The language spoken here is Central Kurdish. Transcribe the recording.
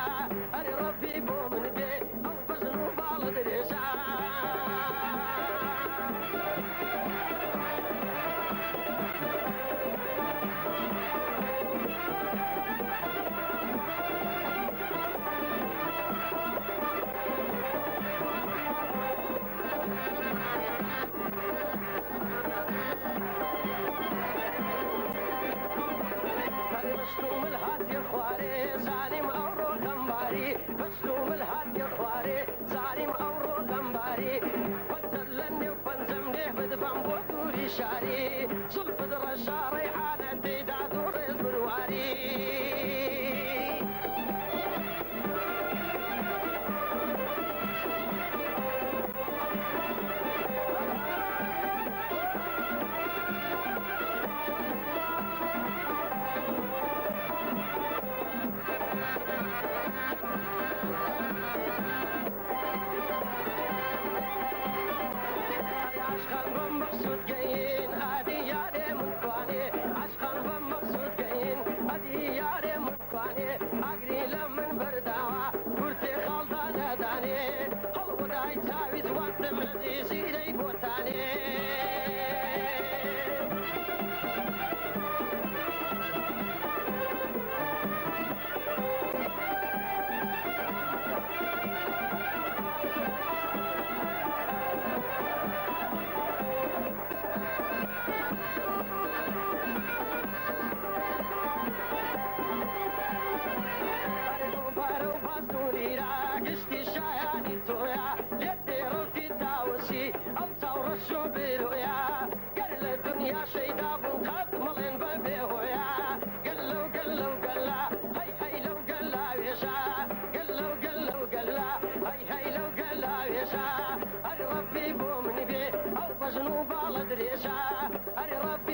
أري ربي بومن بي أو بزنو بالدريشا مشلوم الهات يا خواري زالم أورو غمباري مشلوم الهات يا خواري زالم أورو غمباري فنزلني وفنزمني بدفن بودوري شاري صلف درشا ريحانة تيدا دوريز برواري أري ربي